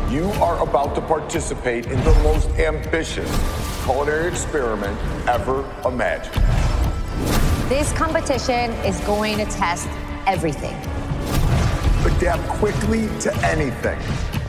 You are about to participate in the most ambitious culinary experiment ever imagined. This competition is going to test everything. Adapt quickly to anything.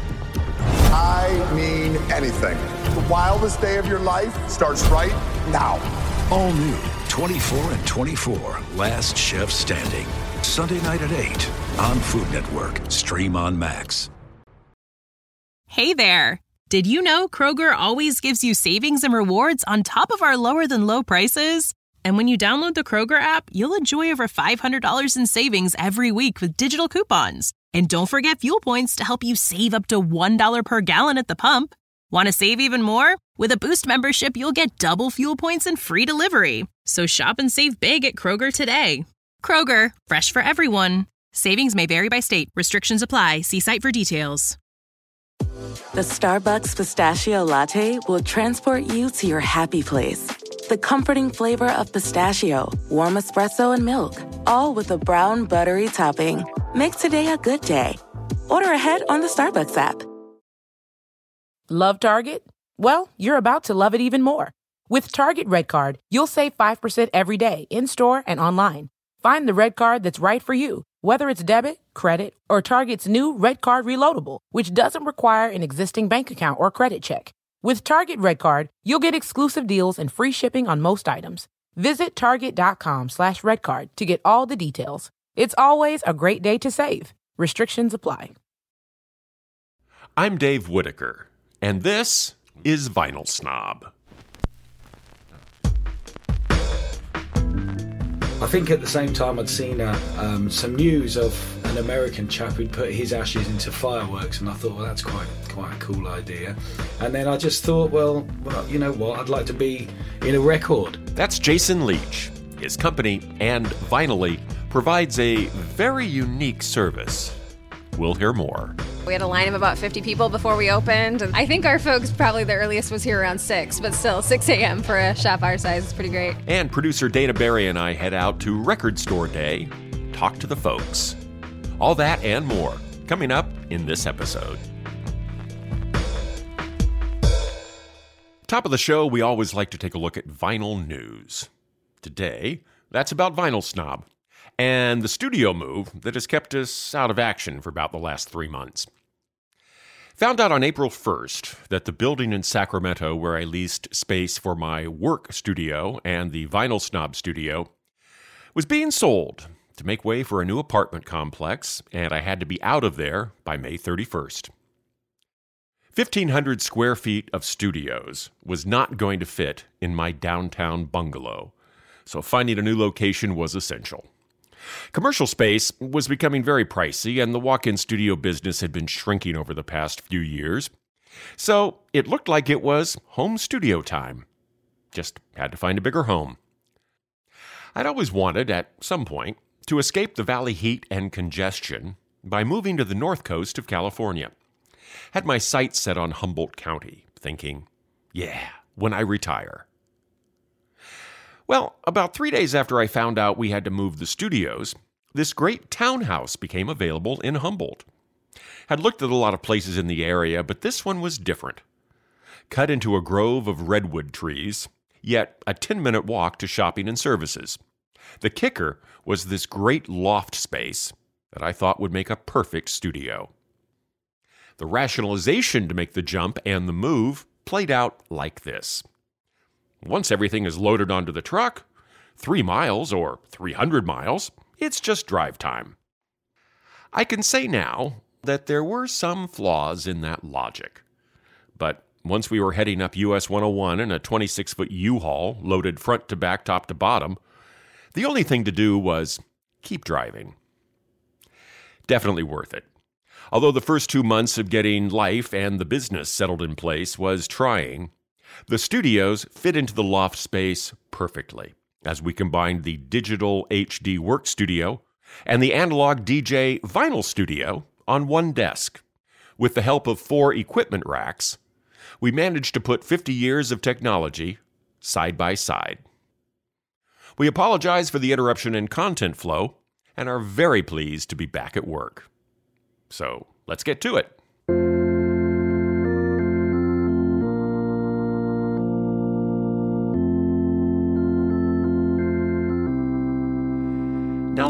I mean anything. The wildest day of your life starts right now. All new 24 and 24, Last Chef Standing. Sunday night at 8 on Food Network. Stream on Max. Hey there. Did you know Kroger always gives you savings and rewards on top of our lower than low prices? And when you download the Kroger app, you'll enjoy over $500 in savings every week with digital coupons. And don't forget fuel points to help you save up to $1 per gallon at the pump. Want to save even more? With a Boost membership, you'll get double fuel points and free delivery. So shop and save big at Kroger today. Kroger, fresh for everyone. Savings may vary by state. Restrictions apply. See site for details. The Starbucks Pistachio Latte will transport you to your happy place. The comforting flavor of pistachio, warm espresso, and milk, all with a brown buttery topping. Make today a good day. Order ahead on the Starbucks app. Love Target? Well, you're about to love it even more. With Target Red Card, you'll save 5% every day, in-store and online. Find the Red Card that's right for you, whether it's debit, credit, or Target's new Red Card Reloadable, which doesn't require an existing bank account or credit check. With Target Red Card, you'll get exclusive deals and free shipping on most items. Visit target.com/redcard to get all the details. It's always a great day to save. Restrictions apply. I'm Dave Whitaker, and this is Vinyl Snob. I think at the same time I'd seen some news of an American chap who'd put his ashes into fireworks, and I thought, well, that's quite a cool idea. And then I just thought, well, you know what? I'd like to be in a record. That's Jason Leach. His company, And Vinylly, provides a very unique service. We'll hear more. We had a line of about 50 people before we opened. And I think our folks, probably the earliest was here around 6, but still 6 a.m. for a shop our size is pretty great. And producer Dana Barry and I head out to Record Store Day, talk to the folks. All that and more coming up in this episode. Top of the show, we always like to take a look at vinyl news. Today, that's about Vinyl Snob and the studio move that has kept us out of action for about the last 3 months. Found out on April 1st that the building in Sacramento where I leased space for my work studio and the Vinyl Snob studio was being sold to make way for a new apartment complex, and I had to be out of there by May 31st. 1,500 square feet of studios was not going to fit in my downtown bungalow, so finding a new location was essential. Commercial space was becoming very pricey, and the walk-in studio business had been shrinking over the past few years. So it looked like it was home studio time. Just had to find a bigger home. I'd always wanted, at some point, to escape the valley heat and congestion by moving to the north coast of California. Had my sights set on Humboldt County, thinking, yeah, when I retire. Well, about 3 days after I found out we had to move the studios, this great townhouse became available in Humboldt. Had looked at a lot of places in the area, but this one was different. Cut into a grove of redwood trees, yet a 10-minute walk to shopping and services. The kicker was this great loft space that I thought would make a perfect studio. The rationalization to make the jump and the move played out like this. Once everything is loaded onto the truck, 3 miles or 300 miles, it's just drive time. I can say now that there were some flaws in that logic. But once we were heading up US 101 in a 26-foot U-Haul loaded front to back, top to bottom, the only thing to do was keep driving. Definitely worth it. Although the first 2 months of getting life and the business settled in place was trying, the studios fit into the loft space perfectly as we combined the digital HD work studio and the analog DJ vinyl studio on one desk. With the help of 4 equipment racks, we managed to put 50 years of technology side by side. We apologize for the interruption in content flow and are very pleased to be back at work. So let's get to it.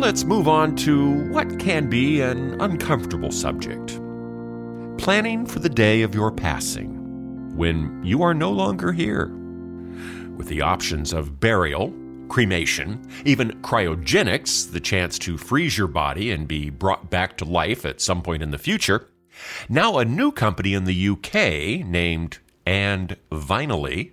let's move on to what can be an uncomfortable subject. Planning for the day of your passing, when you are no longer here. With the options of burial, cremation, even cryogenics, the chance to freeze your body and be brought back to life at some point in the future, now a new company in the UK named And Vinally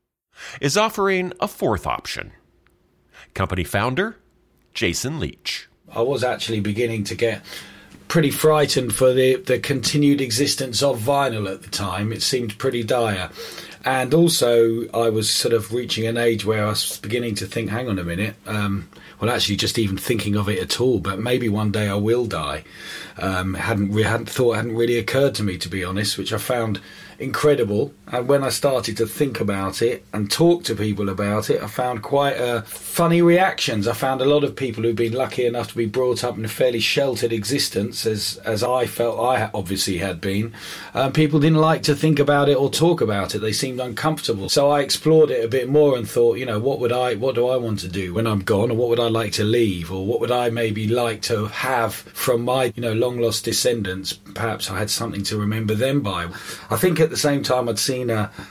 is offering a fourth option. Company founder, Jason Leach. I was actually beginning to get pretty frightened for the continued existence of vinyl at the time. It seemed pretty dire. And also, I was sort of reaching an age where I was beginning to think, hang on a minute, well, actually just even thinking of it at all, but maybe one day I will die. Hadn't really occurred to me, to be honest, which I found incredible. And when I started to think about it and talk to people about it, I found quite funny reactions. I found a lot of people who've been lucky enough to be brought up in a fairly sheltered existence, as I felt I obviously had been. People didn't like to think about it or talk about it. They seemed uncomfortable. So I explored it a bit more and thought, what do I want to do when I'm gone, or what would I like to leave, or what would I maybe like to have from my long lost descendants? Perhaps I had something to remember them by. I think at the same time I'd seen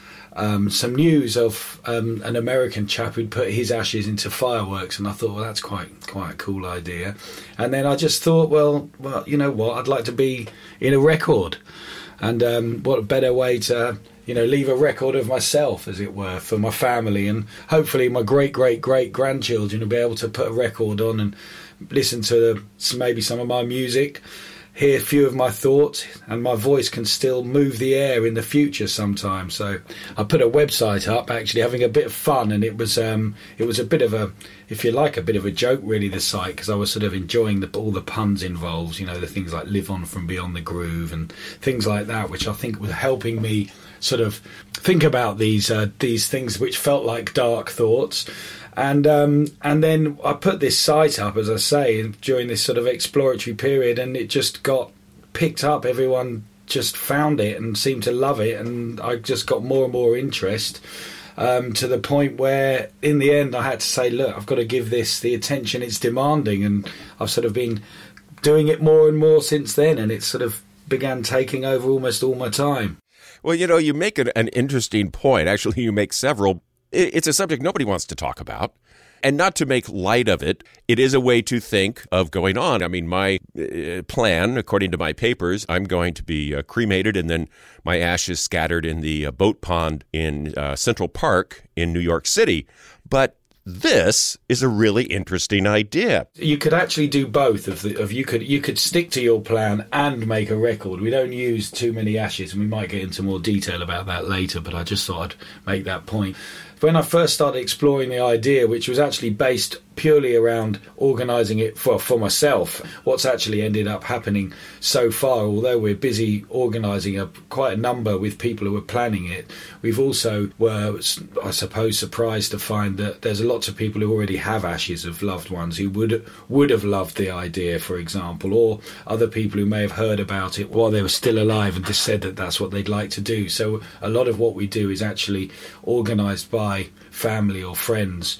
some news of an American chap who'd put his ashes into fireworks, and I thought, well, that's quite a cool idea. And then I just thought, well, you know what, I'd like to be in a record, and what a better way to leave a record of myself, as it were, for my family, and hopefully my great grandchildren will be able to put a record on and listen to maybe some of my music, hear a few of my thoughts, and my voice can still move the air in the future sometime. So I put a website up, actually having a bit of fun, and it was a bit of a, if you like, a bit of a joke really, the site, because I was sort of enjoying all the puns involved, the things like live on from beyond the groove and things like that, which I think was helping me sort of think about these things which felt like dark thoughts. And then I put this site up, as I say, during this sort of exploratory period, and it just got picked up. Everyone just found it and seemed to love it, and I just got more and more interest, to the point where in the end I had to say, look, I've got to give this the attention it's demanding, and I've sort of been doing it more and more since then, and it sort of began taking over almost all my time. Well, you make an interesting point. Actually, you make several. It's a subject nobody wants to talk about. And not to make light of it, it is a way to think of going on. I mean, my plan, according to my papers, I'm going to be cremated and then my ashes scattered in the boat pond in Central Park in New York City. But this is a really interesting idea. You could actually do both. You could stick to your plan and make a record. We don't use too many ashes, and we might get into more detail about that later, but I just thought I'd make that point. When I first started exploring the idea, which was actually based purely around organising it for myself, what's actually ended up happening so far, although we're busy organising quite a number with people who are planning it, we've also were, I suppose, surprised to find that there's lots of people who already have ashes of loved ones who would have loved the idea, for example, or other people who may have heard about it while they were still alive and just said that that's what they'd like to do. So a lot of what we do is actually organised by family or friends,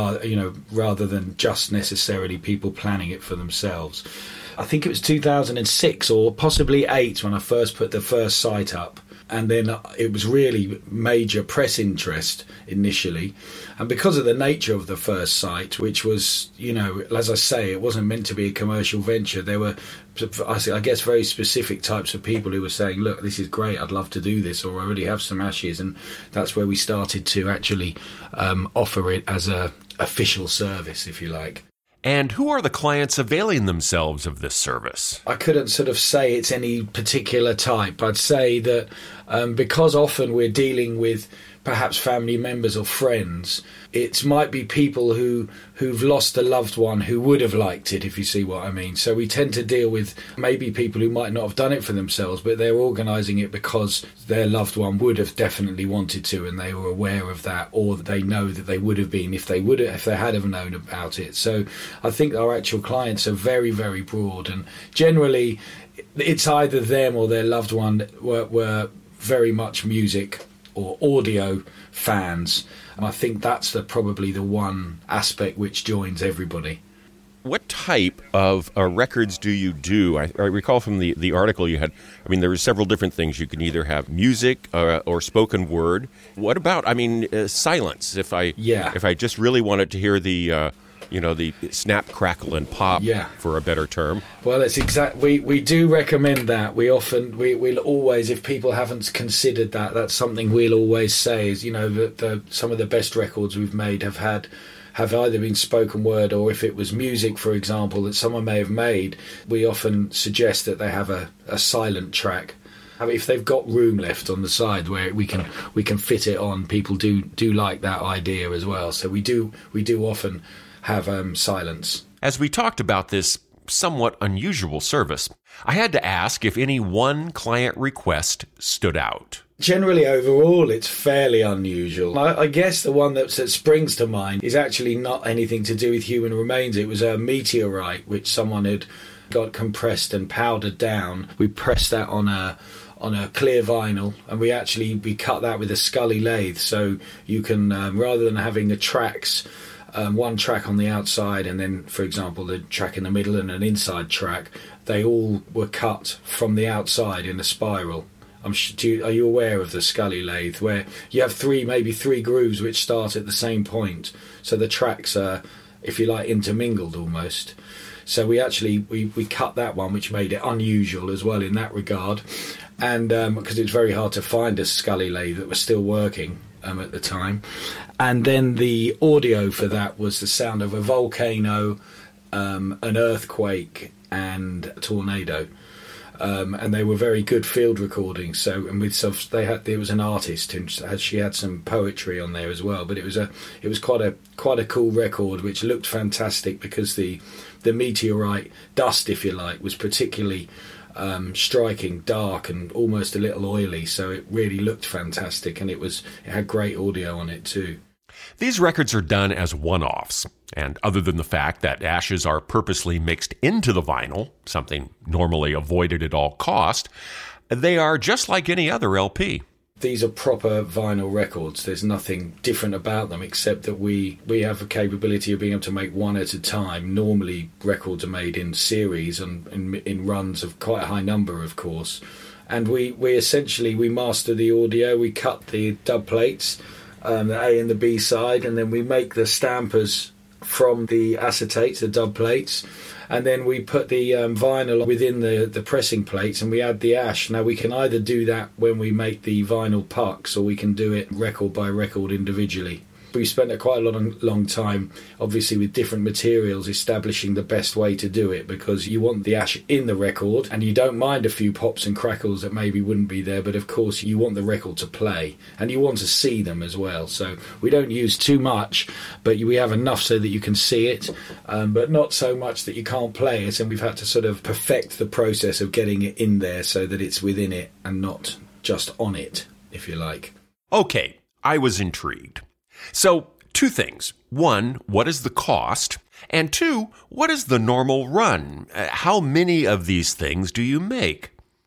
rather than just necessarily people planning it for themselves. I think it was 2006 or possibly 2008 when I first put the first site up, and then it was really major press interest initially. And because of the nature of the first site, which was, as I say, it wasn't meant to be a commercial venture, there were, I guess, very specific types of people who were saying, look, this is great, I'd love to do this, or I already have some ashes. And that's where we started to actually offer it as a official service, if you like. And who are the clients availing themselves of this service? I couldn't sort of say it's any particular type. I'd say that because often we're dealing with perhaps family members or friends, it might be people who've lost a loved one who would have liked it, if you see what I mean. So we tend to deal with maybe people who might not have done it for themselves, but they're organising it because their loved one would have definitely wanted to, and they were aware of that, or they know that they would have been if they had have known about it. So I think our actual clients are very, very broad, and generally it's either them or their loved one were very much music or audio fans. And I think that's probably the one aspect which joins everybody. What type of records do you do? I recall from the article you had, I mean, there were several different things. You can either have music or spoken word. What about, silence? If I just really wanted to hear the snap, crackle, and pop, for a better term. Well, it's we do recommend that. We'll always, if people haven't considered that, that's something we'll always say is, that some of the best records we've made have either been spoken word, or if it was music, for example, that someone may have made, we often suggest that they have a silent track. I mean, if they've got room left on the side where we can fit it on, people do like that idea as well. So we do often have silence. As we talked about this somewhat unusual service, I had to ask if any one client request stood out. Generally, overall, it's fairly unusual. I guess the one that springs to mind is actually not anything to do with human remains. It was a meteorite which someone had got compressed and powdered down. We pressed that on a clear vinyl, and we cut that with a Scully lathe. So you can, rather than having the tracks, one track on the outside and then, for example, the track in the middle and an inside track, they all were cut from the outside in a spiral. Are you aware of the Scully lathe, where you have maybe three grooves which start at the same point, so the tracks are, if you like, intermingled almost. So we cut that one, which made it unusual as well in that regard, and because it's very hard to find a Scully lathe that was still working at the time. And then the audio for that was the sound of a volcano, an earthquake, and a tornado. And they were very good field recordings. So, and there was an artist, and she had some poetry on there as well. But it was quite a cool record, which looked fantastic because the meteorite dust, if you like, was particularly striking, dark, and almost a little oily. So it really looked fantastic, and it had great audio on it too. These records are done as one-offs, and other than the fact that ashes are purposely mixed into the vinyl, something normally avoided at all cost, they are just like any other LP. These are proper vinyl records. There's nothing different about them except that we have the capability of being able to make one at a time. Normally, records are made in series and in runs of quite a high number, of course. And we essentially master the audio. We cut the dub plates, the A and the B side, and then we make the stampers from the acetates, the dub plates, and then we put the vinyl within the pressing plates, and we add the ash. Now we can either do that when we make the vinyl pucks, or we can do it record by record individually. We spent quite a long time, obviously, with different materials, establishing the best way to do it, because you want the ash in the record, and you don't mind a few pops and crackles that maybe wouldn't be there, but of course you want the record to play, and you want to see them as well. So we don't use too much, but we have enough so that you can see it, but not so much that you can't play it, and we've had to sort of perfect the process of getting it in there so that it's within it and not just on it, if you like. Okay, I was intrigued. So, two things. One, what is the cost? And two, what is the normal run? How many of these things do you make?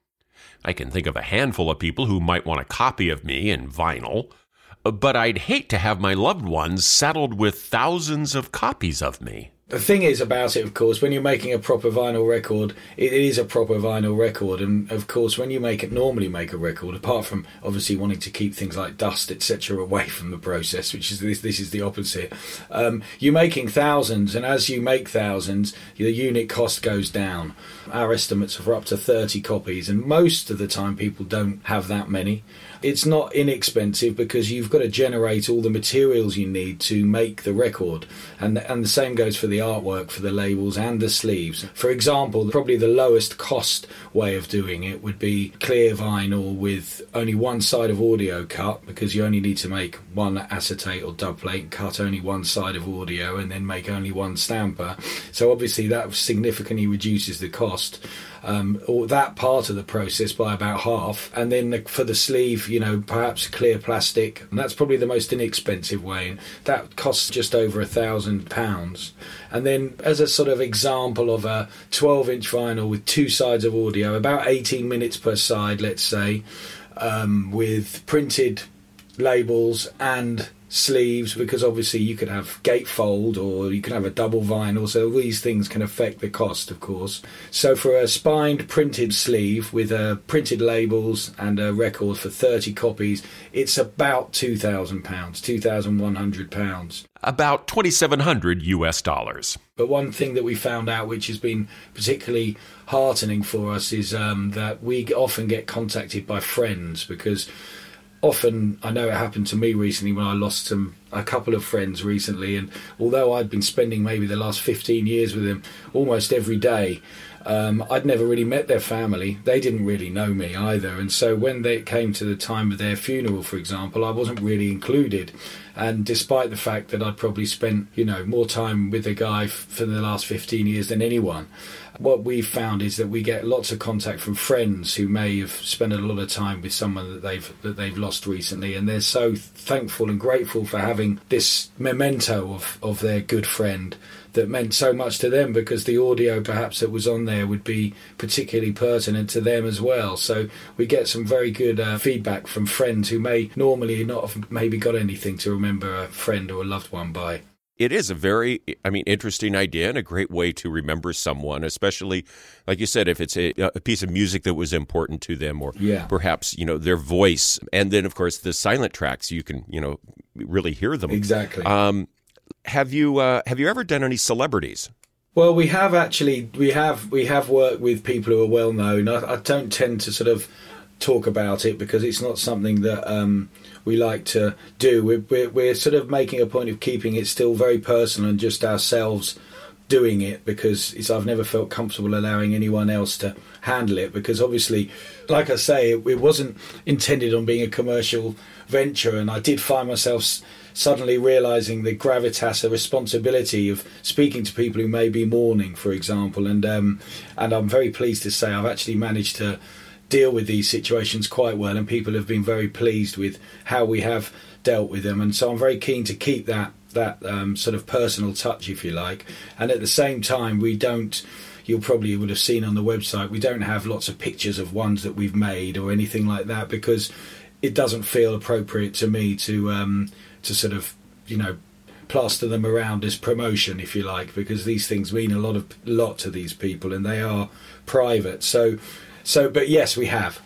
I can think of a handful of people who might want a copy of me in vinyl, but I'd hate to have my loved ones saddled with thousands of copies of me. The thing is about it, of course, when you're making a proper vinyl record, it is a proper vinyl record. And, of course, when you normally make a record, apart from obviously wanting to keep things like dust, etc., away from the process, which is this is the opposite, you're making thousands. And as you make thousands, the unit cost goes down. Our estimates are for up to 30 copies. And most of the time, people don't have that many. It's not inexpensive because you've got to generate all the materials you need to make the record. And the same goes for the artwork, for the labels and the sleeves. For example, probably the lowest cost way of doing it would be clear vinyl with only one side of audio cut, because you only need to make one acetate or dub plate, cut only one side of audio, and then make only one stamper. So obviously that significantly reduces the cost. Or that part of the process by about half, and then for the sleeve, perhaps clear plastic, and that's probably the most inexpensive way, and that costs just over £1,000. And then as a sort of example of a 12-inch vinyl with two sides of audio, about 18 minutes per side, let's say, with printed labels and sleeves, because obviously you could have gatefold or you can have a double vinyl, so these things can affect the cost, of course. So for a spined printed sleeve with printed labels and a record for 30 copies, it's about £2,000, £2,100. About $2,700 US. But one thing that we found out, which has been particularly heartening for us, is that we often get contacted by friends, because often, I know it happened to me recently when I lost a couple of friends recently, and although I'd been spending maybe the last 15 years with them almost every day, I'd never really met their family. They didn't really know me either, and so when they came to the time of their funeral, for example, I wasn't really included. And despite the fact that I'd probably spent, more time with the guy for the last 15 years than anyone, what we've found is that we get lots of contact from friends who may have spent a lot of time with someone that they've lost recently, and they're so thankful and grateful for having this memento of their good friend that meant so much to them, because the audio perhaps that was on there would be particularly pertinent to them as well. So we get some very good feedback from friends who may normally not have maybe got anything to remember a friend or a loved one by. It is a very, interesting idea and a great way to remember someone, especially, like you said, if it's a piece of music that was important to them, or perhaps, their voice. And then, of course, the silent tracks, you can, really hear them. Exactly. Have you ever done any celebrities? Well, we have actually. We have worked with people who are well known. I don't tend to sort of talk about it because it's not something that we like to do. We're sort of making a point of keeping it still very personal and just ourselves doing it, because I've never felt comfortable allowing anyone else to handle it, because obviously, like I say, it wasn't intended on being a commercial venture, and I did find myself suddenly realising the gravitas, the responsibility of speaking to people who may be mourning, for example, and I'm very pleased to say I've actually managed to deal with these situations quite well, and people have been very pleased with how we have dealt with them, and so I'm very keen to keep that sort of personal touch, if you like. And at the same time, you'll probably would have seen on the website, we don't have lots of pictures of ones that we've made or anything like that, because it doesn't feel appropriate to me to sort of plaster them around as promotion, if you like, because these things mean a lot to these people, and they are private. So but yes, we have.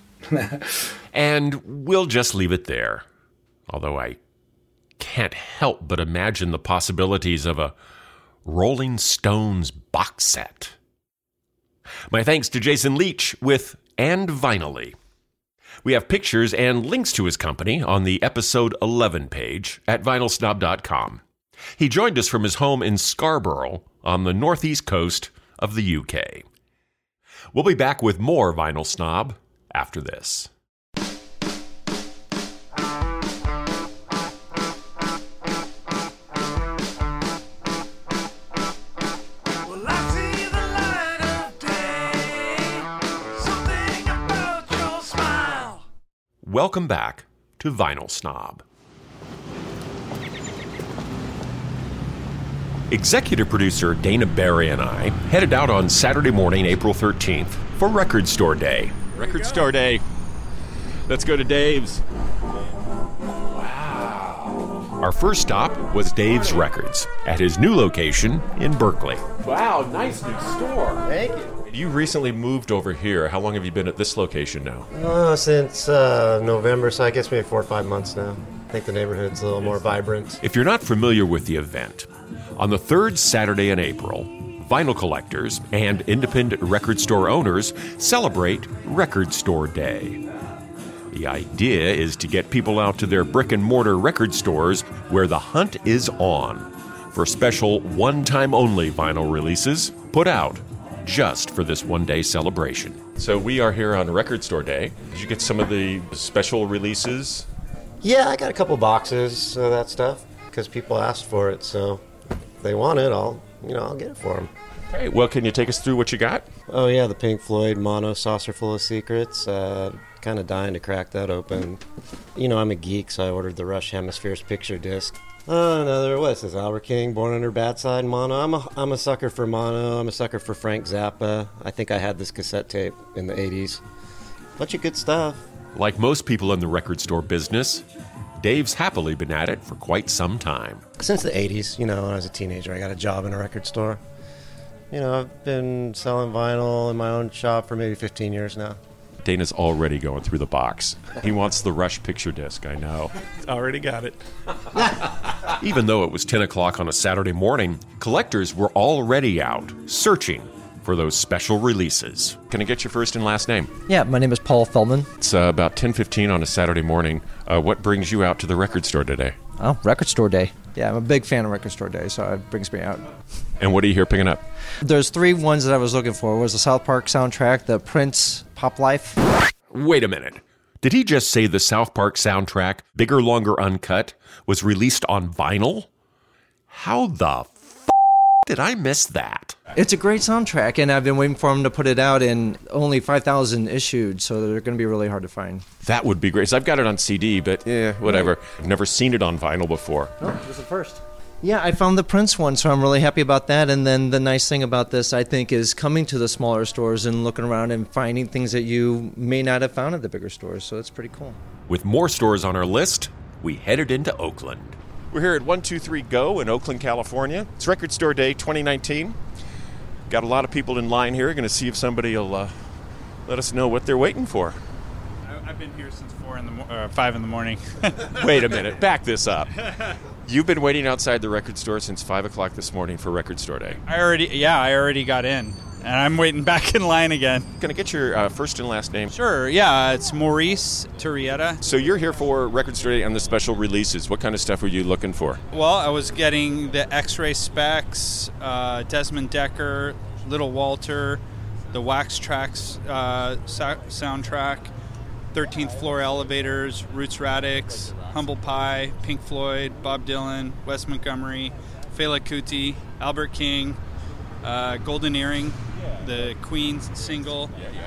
And we'll just leave it there. Although I can't help but imagine the possibilities of a Rolling Stones box set. My thanks to Jason Leach with And Vinylly. We have pictures and links to his company on the episode 11 page at vinylsnob.com. He joined us from his home in Scarborough on the northeast coast of the UK. We'll be back with more Vinyl Snob after this. Welcome back to Vinyl Snob. Executive producer Dana Barry and I headed out on Saturday morning, April 13th, for Record Store Day. Record Store Day. Let's go to Dave's. Wow. Our first stop was Dave's Records at his new location in Berkeley. Wow, nice new store. Thank you. You recently moved over here. How long have you been at this location now? Since November, so I guess maybe 4 or 5 months now. I think the neighborhood's a little more vibrant. If you're not familiar with the event, on the third Saturday in April, vinyl collectors and independent record store owners celebrate Record Store Day. The idea is to get people out to their brick-and-mortar record stores where the hunt is on for special one-time-only vinyl releases put out just for this one-day celebration. So we are here on Record Store Day. Did you get some of the special releases? Yeah, I got a couple boxes of that stuff because people asked for it. So if they want it, I'll get it for them. Great. Well, can you take us through what you got? Oh yeah, the Pink Floyd Mono Saucer Full of Secrets. Kind of dying to crack that open. I'm a geek, so I ordered the Rush Hemispheres picture disc. What's this? Albert King, Born Under Bad Side, Mono. I'm a sucker for Mono. I'm a sucker for Frank Zappa. I think I had this cassette tape in the 80s. Bunch of good stuff. Like most people in the record store business, Dave's happily been at it for quite some time. Since the 80s, when I was a teenager, I got a job in a record store. I've been selling vinyl in my own shop for maybe 15 years now. Dana's already going through the box. He wants the Rush picture disc, I know. Already got it. Even though it was 10 o'clock on a Saturday morning, collectors were already out, searching for those special releases. Can I get your first and last name? Yeah, my name is Paul Feldman. It's about 10:15 on a Saturday morning. What brings you out to the record store today? Oh, record store day. Yeah, I'm a big fan of record store day, so it brings me out. And what are you here picking up? There's 3 ones that I was looking for. It was the South Park soundtrack, the Prince Pop Life. Wait a minute. Did he just say the South Park soundtrack, Bigger, Longer, Uncut, was released on vinyl? How the did I miss that? It's a great soundtrack, and I've been waiting for them to put it out, and only 5,000 issued, so they're going to be really hard to find. That would be great. So I've got it on CD, but whatever. I've never seen it on vinyl before. Oh, this is the first. Yeah, I found the Prince one, so I'm really happy about that. And then the nice thing about this, I think, is coming to the smaller stores and looking around and finding things that you may not have found at the bigger stores, so it's pretty cool. With more stores on our list, we headed into Oakland. We're here at 123 Go in Oakland, California. It's Record Store Day 2019. Got a lot of people in line here. Going to see if somebody will let us know what they're waiting for. I've been here since 5 in the morning. Wait a minute. Back this up. You've been waiting outside the record store since 5 o'clock this morning for Record Store Day. I already got in, and I'm waiting back in line again. Can I get your first and last name? Sure, yeah, it's Maurice Turrieta. So you're here for Record Store Day and the special releases. What kind of stuff were you looking for? Well, I was getting the X-Ray Specs, Desmond Decker, Little Walter, the Wax Tracks soundtrack, 13th Floor Elevators, Roots Radix, Humble Pie, Pink Floyd, Bob Dylan, Wes Montgomery, Fela Kuti, Albert King, Golden Earring, the Queen single,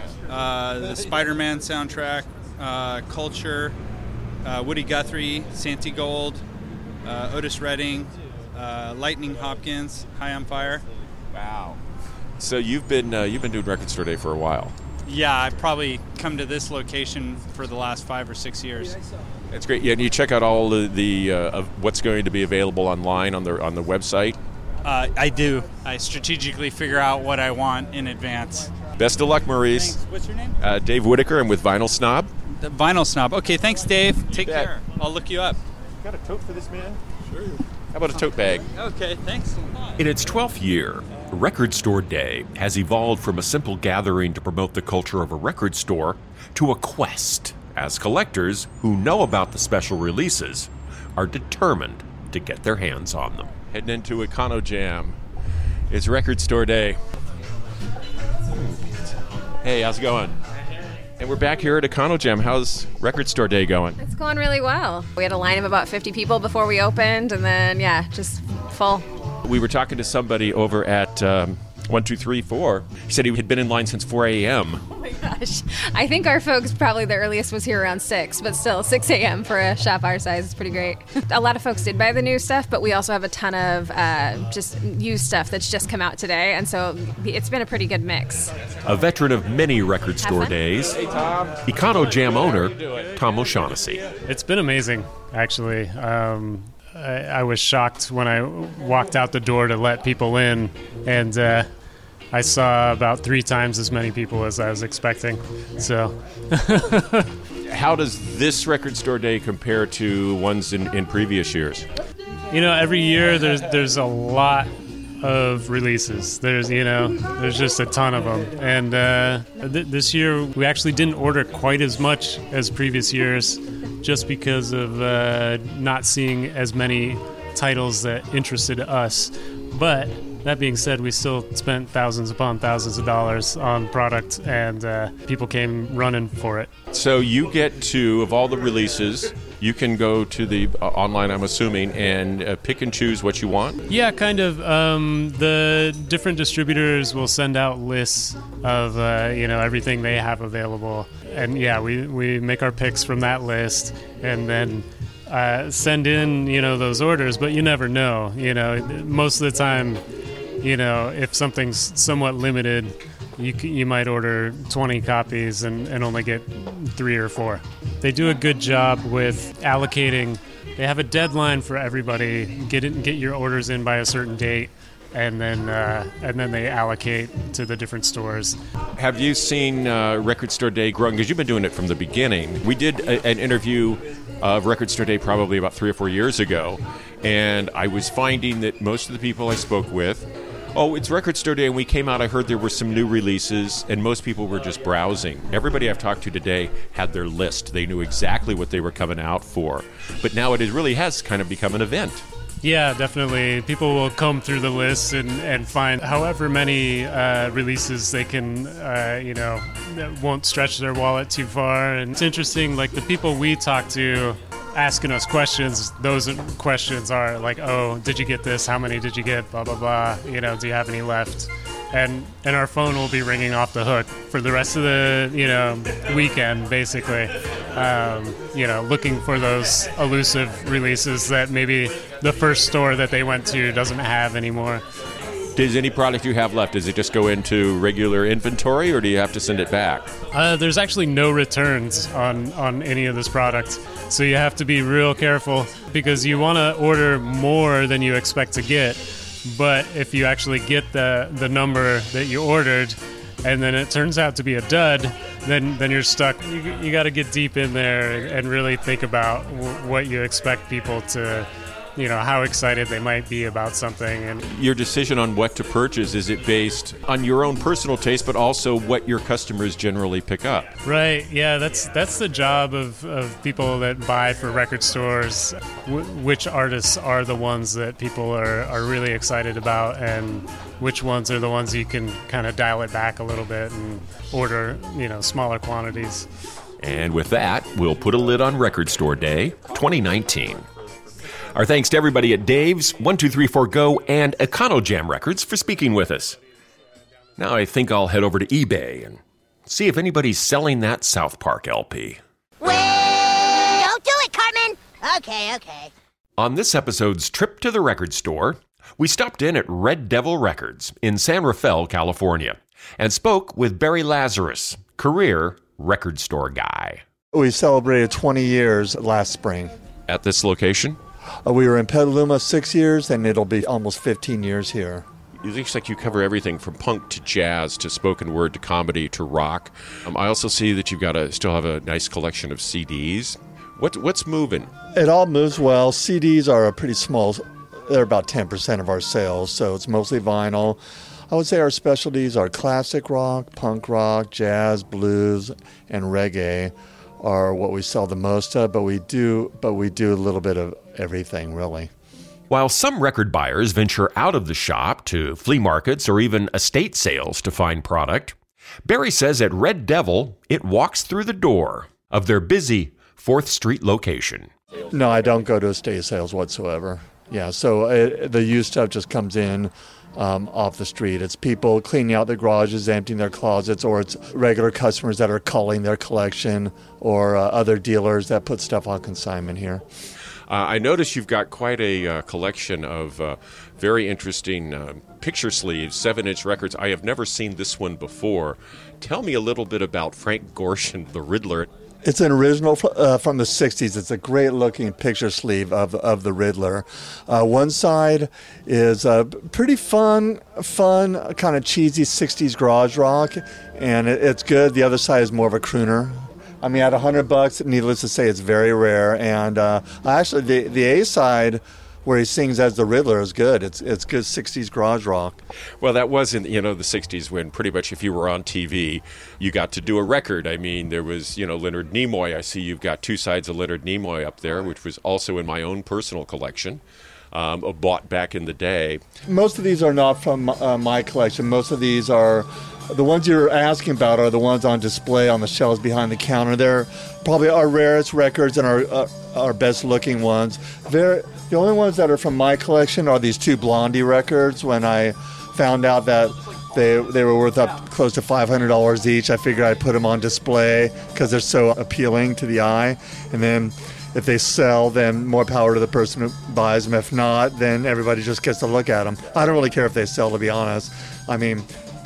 the Spider-Man soundtrack, Culture, Woody Guthrie, Santi Gold, Otis Redding, Lightning Hopkins, High on Fire. Wow. So you've been doing Record Store Day for a while. Yeah, I've probably come to this location for the last 5 or 6 years. That's great. Yeah, and you check out all the of what's going to be available online on the website. I do. I strategically figure out what I want in advance. Best of luck, Maurice. Thanks. What's your name? Dave Whitaker. I'm with Vinyl Snob. The Vinyl Snob. Okay, thanks, Dave. Take care. I'll look you up. Got a tote for this man? Sure. How about a tote bag? Okay, thanks. In its 12th year, Record Store Day has evolved from a simple gathering to promote the culture of a record store to a quest, as collectors who know about the special releases are determined to get their hands on them. Heading into Econo Jam. It's Record Store Day. Hey, how's it going? And we're back here at Econo Jam. How's Record Store Day going? It's going really well. We had a line of about 50 people before we opened, and then, just full. We were talking to somebody over at 1234. He said he had been in line since 4 a.m. Oh my gosh. I think our folks probably the earliest was here around 6, but still 6 a.m. for a shop our size is pretty great. A lot of folks did buy the new stuff, but we also have a ton of just used stuff that's just come out today, and so it's been a pretty good mix. A veteran of many Record Store Days, Econo Jam owner Tom O'Shaughnessy. It's been amazing, actually. I was shocked when I walked out the door to let people in, and I saw about 3 times as many people as I was expecting. So, how does this Record Store Day compare to ones in previous years? Every year there's a lot of releases. There's just a ton of them, and this year we actually didn't order quite as much as previous years, just because of not seeing as many titles that interested us. But that being said, we still spent thousands upon thousands of dollars on product, and people came running for it. So you get to, of all the releases, you can go to the online, I'm assuming, and pick and choose what you want? Yeah, kind of. The different distributors will send out lists of everything they have available. And yeah, we make our picks from that list, and then send in, those orders, but you never know. Most of the time, if something's somewhat limited, you might order 20 copies and only get 3 or 4. They do a good job with allocating. They have a deadline for everybody. Get your orders in by a certain date, and then they allocate to the different stores. Have you seen Record Store Day growing? Because you've been doing it from the beginning. We did an interview of Record Store Day probably about 3 or 4 years ago, and I was finding that most of the people I spoke with, oh, it's Record Store Day, and we came out, I heard there were some new releases, and most people were just browsing. Everybody I've talked to today had their list. They knew exactly what they were coming out for. But now it really has kind of become an event. Yeah, definitely. People will comb through the list and find however many releases they can, that won't stretch their wallet too far. And it's interesting, like the people we talk to asking us questions, those questions are like, oh, did you get this? How many did you get? Blah, blah, blah. Do you have any left? And our phone will be ringing off the hook for the rest of the, weekend, basically. Looking for those elusive releases that maybe the first store that they went to doesn't have anymore. Does any product you have left, does it just go into regular inventory, or do you have to send it back? There's actually no returns on any of this product. So you have to be real careful because you want to order more than you expect to get. But if you actually get the number that you ordered and then it turns out to be a dud, then you're stuck. You got to get deep in there and really think about what you expect people to, how excited they might be about something. And your decision on what to purchase, is it based on your own personal taste, but also what your customers generally pick up? Right, yeah, that's the job of people that buy for record stores. Which artists are the ones that people are really excited about, and which ones are the ones you can kind of dial it back a little bit and order, smaller quantities. And with that, we'll put a lid on Record Store Day 2019. Our thanks to everybody at Dave's, 1234Go, and EconoJam Records for speaking with us. Now I think I'll head over to eBay and see if anybody's selling that South Park LP. Well, don't do it, Cartman! Okay. On this episode's trip to the record store, we stopped in at Red Devil Records in San Rafael, California, and spoke with Barry Lazarus, career record store guy. We celebrated 20 years last spring. At this location? We were in Petaluma 6 years, and it'll be almost 15 years here. It looks like you cover everything from punk to jazz to spoken word to comedy to rock. I also see that you've still have a nice collection of CDs. What's moving? It all moves well. CDs are a pretty small, they're about 10% of our sales, so it's mostly vinyl. I would say our specialties are classic rock, punk rock, jazz, blues, and reggae are what we sell the most of, but we do a little bit of everything, really. While some record buyers venture out of the shop to flea markets or even estate sales to find product, Barry says at Red Devil, it walks through the door of their busy 4th Street location. No, I don't go to estate sales whatsoever. Yeah, so the used stuff just comes in off the street. It's people cleaning out their garages, emptying their closets, or it's regular customers that are culling their collection, or other dealers that put stuff on consignment here. I notice you've got quite a collection of very interesting picture sleeves, 7-inch records. I have never seen this one before. Tell me a little bit about Frank Gorshin, the Riddler. It's an original from the 60s. It's a great-looking picture sleeve of the Riddler. One side is pretty fun, kind of cheesy 60s garage rock, and it's good. The other side is more of a crooner. I mean, at $100, needless to say, it's very rare. And actually, the A side, where he sings as the Riddler, is good. It's good 60s garage rock. Well, that was in the 60s when pretty much if you were on TV, you got to do a record. I mean, there was Leonard Nimoy. I see you've got 2 sides of Leonard Nimoy up there, which was also in my own personal collection. Bought back in the day. Most of these are not from my collection. Most of these are, the ones you're asking about are the ones on display on the shelves behind the counter. They're probably our rarest records and our best looking ones. The only ones that are from my collection are these 2 Blondie records. When I found out that they were worth up close to $500 each, I figured I'd put them on display because they're so appealing to the eye. And then if they sell, then more power to the person who buys them. If not, then everybody just gets to look at them. I don't really care if they sell, to be honest. I mean,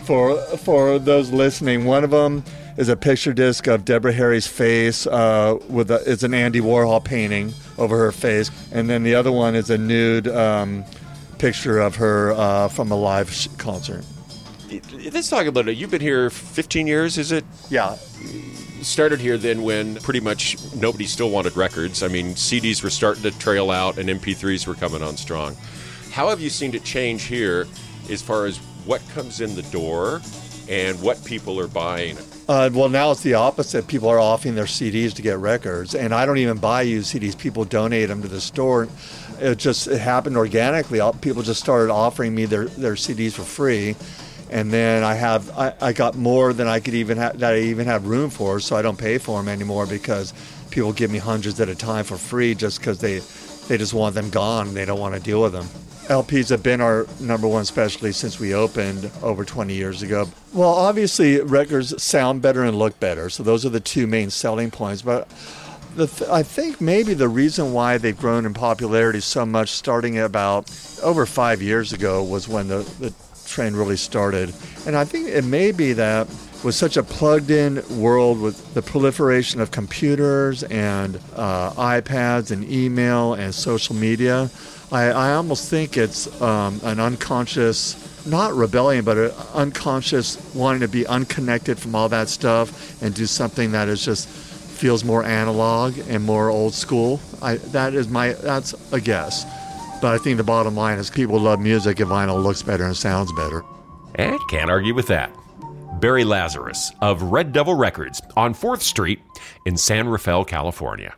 for those listening. One of them is a picture disc of Deborah Harry's face it's an Andy Warhol painting over her face, and then the other one is a nude picture of her from a live concert. Let's talk about it. You've been here 15 years, is it? Yeah. You started here then when pretty much nobody still wanted records. I mean, CDs were starting to trail out and MP3s were coming on strong. How have you seen it change here as far as what comes in the door and what people are buying? Well, now it's the opposite. People are offering their CDs to get records, and I don't even buy used CDs. People donate them to the store. It happened organically. People just started offering me their CDs for free, and then I got more than I even have room for, so I don't pay for them anymore because people give me hundreds at a time for free just because they just want them gone. They don't want to deal with them. LPs have been our number one specialty since we opened over 20 years ago. Well, obviously, records sound better and look better, so those are the two main selling points. But I think maybe the reason why they've grown in popularity so much, starting about over 5 years ago, was when the trend really started. And I think it may be that with such a plugged-in world with the proliferation of computers and iPads and email and social media, I almost think it's an unconscious, not rebellion, but an unconscious wanting to be unconnected from all that stuff and do something that is just feels more analog and more old school. That's a guess. But I think the bottom line is people love music and vinyl looks better and sounds better. And can't argue with that. Barry Lazarus of Red Devil Records on 4th Street in San Rafael, California.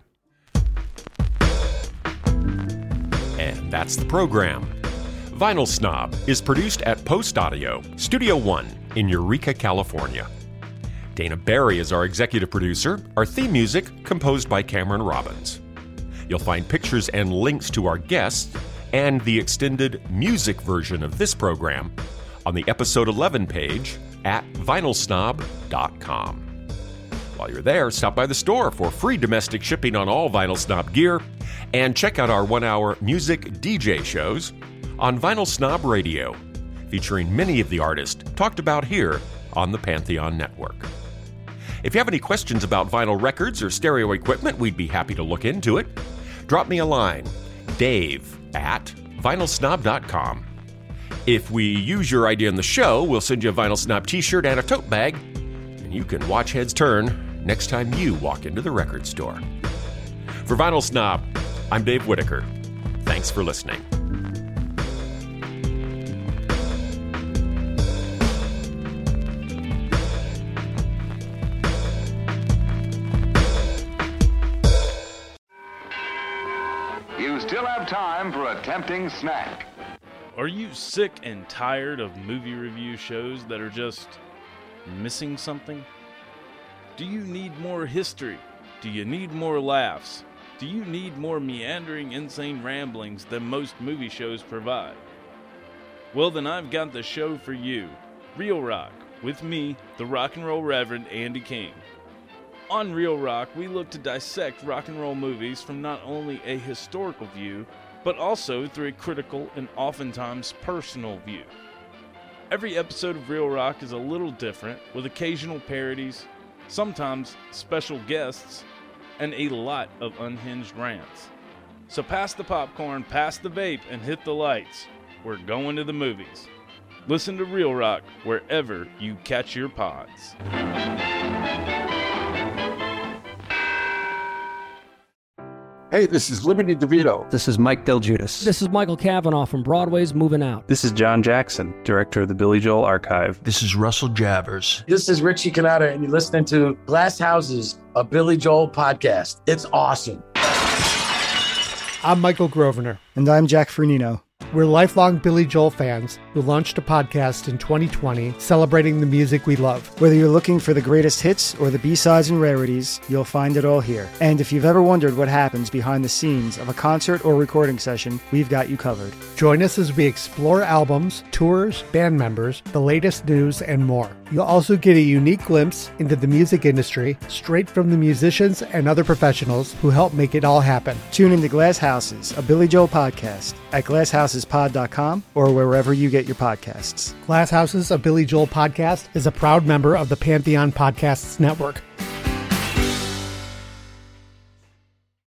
And that's the program. Vinyl Snob is produced at Post Audio, Studio One in Eureka, California. Dana Barry is our executive producer. Our theme music composed by Cameron Robbins. You'll find pictures and links to our guests and the extended music version of this program on the episode 11 page at vinylsnob.com. While you're there, stop by the store for free domestic shipping on all Vinyl Snob gear and check out our 1-hour music DJ shows on Vinyl Snob Radio, featuring many of the artists talked about here on the Pantheon Network. If you have any questions about vinyl records or stereo equipment, we'd be happy to look into it. Drop me a line, dave@vinylsnob.com. If we use your idea in the show, we'll send you a Vinyl Snob t-shirt and a tote bag, and you can watch heads turn next time you walk into the record store. For Vinyl Snob, I'm Dave Whitaker. Thanks for listening. You still have time for a tempting snack. Are you sick and tired of movie review shows that are just missing something? Do you need more history? Do you need more laughs? Do you need more meandering, insane ramblings than most movie shows provide? Well, then I've got the show for you, Real Rock, with me, the rock and roll Reverend Andy King. On Real Rock, we look to dissect rock and roll movies from not only a historical view, but also through a critical and oftentimes personal view. Every episode of Real Rock is a little different, with occasional parodies, sometimes special guests, and a lot of unhinged rants. So pass the popcorn, pass the vape, and hit the lights. We're going to the movies. Listen to Real Rock wherever you catch your pods. Hey, this is Liberty DeVito. This is Mike Del Giudice. This is Michael Cavanaugh from Broadway's Moving Out. This is John Jackson, director of the Billy Joel Archive. This is Russell Javers. This is Richie Cannata, and you're listening to Glass Houses, a Billy Joel podcast. It's awesome. I'm Michael Grosvenor. And I'm Jack Fernino. We're lifelong Billy Joel fans who launched a podcast in 2020 celebrating the music we love. Whether you're looking for the greatest hits or the B-sides and rarities, you'll find it all here. And if you've ever wondered what happens behind the scenes of a concert or recording session, we've got you covered. Join us as we explore albums, tours, band members, the latest news, and more. You'll also get a unique glimpse into the music industry straight from the musicians and other professionals who help make it all happen. Tune into Glass Houses, a Billy Joel podcast at glasshouses.com. glasshousespod.com or wherever you get your podcasts. Glass Houses, a Billy Joel podcast, is a proud member of the Pantheon Podcasts Network.